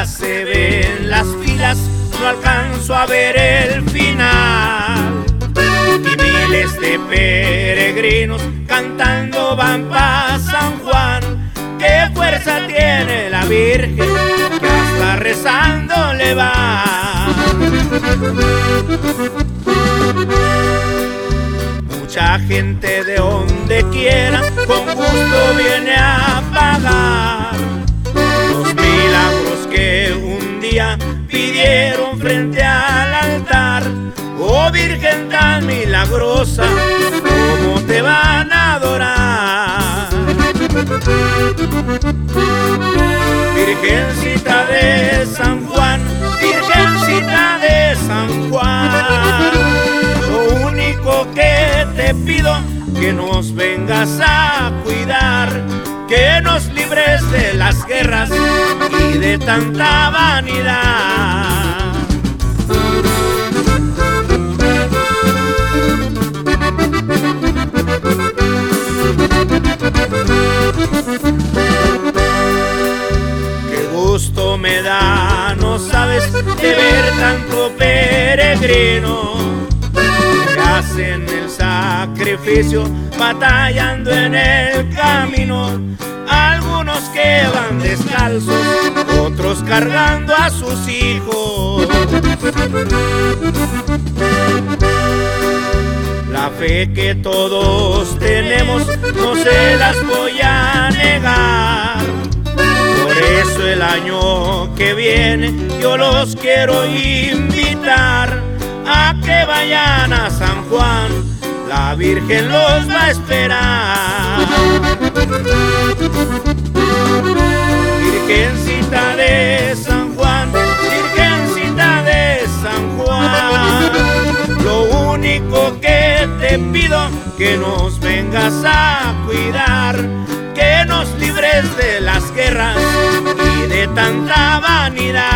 se ven las filas, no alcanzo a ver el final. Y miles de peregrinos cantando van pa' San Juan. Qué fuerza tiene la Virgen, que hasta rezando le va. Mucha gente de donde quiera con gusto viene a pagar los milagros que un día pidieron frente al altar. Oh Virgen tan milagrosa, ¿cómo te van a adorar? Virgencita de San Juan, Virgencita de San Juan, lo único que te pido, que nos vengas a cuidar, que nos libres de las guerras y de tanta vanidad. Qué gusto me da, no sabes, de ver tanto peregrino que hacen el sacrificio batallando en el camino. Algunos que van descalzos, otros cargando a sus hijos. La fe que todos tenemos no se las voy a negar. Por eso el año que viene yo los quiero invitar a que vayan a San Juan, la Virgen los va a esperar. Virgencita de San Juan, Virgencita de San Juan, lo único que te pido, que nos vengas a cuidar, que nos libres de las guerras y de tanta vanidad.